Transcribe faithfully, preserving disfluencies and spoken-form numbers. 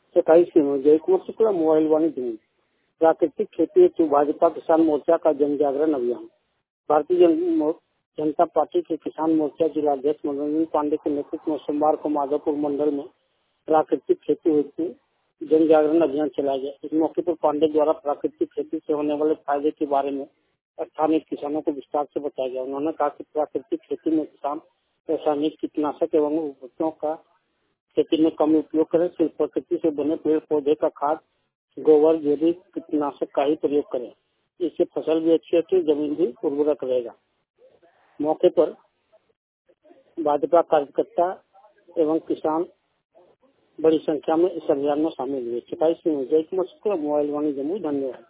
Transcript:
सत्ताईस जय कुमार शुक्ला मोबाइल वाणिज्य न्यूज। प्राकृतिक खेती हेतु भाजपा किसान मोर्चा का जन जागरण अभियान। भारतीय जन, जनता पार्टी के किसान मोर्चा जिला अध्यक्ष मनोरंजन पांडे के नेतृत्व में सोमवार को माधोपुर मंडल में प्राकृतिक खेती हेतु जन जागरण अभियान चलाया गया। इस मौके पर पांडे द्वारा प्राकृतिक खेती से होने वाले फायदे के बारे में स्थानीय किसानों को विस्तार से बताया गया। उन्होंने कहा कि प्राकृतिक खेती में किसान रासायनिक कीटनाशक एवं उर्वरकों का खेती में कम उपयोग करें, सिर्फ प्रकृति से बने पेड़ पौधे का खाद, गोबर, जैविक कीटनाशक का ही प्रयोग करें। इससे फसल भी अच्छी होती है, जमीन भी उर्वरक रहेगा। मौके पर भाजपा कार्यकर्ता एवं किसान बड़ी संख्या में इस अभियान में शामिल हुए। सत्ताईस जय कुमार शुक्ला मोबाइल वाणिज्य न्यूज। धन्यवाद।